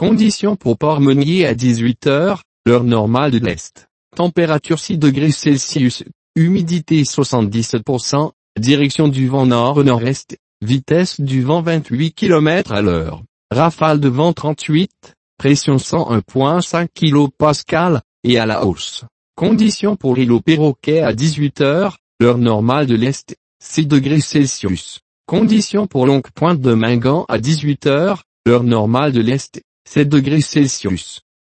Conditions pour Port-Meunier à 18 heures, l'heure normale de l'Est. Température 6 degrés Celsius, humidité 70%, direction du vent nord-nord-est, vitesse du vent 28 km à l'heure, rafale de vent 38, pression 101,5 kPa, et à la hausse. Conditions pour l'îlot Perroquet à 18 heures, l'heure normale de l'Est, 6 degrés Celsius. Conditions pour Longue Pointe de Mingan à 18 heures, l'heure normale de l'Est, 7 degrés Celsius.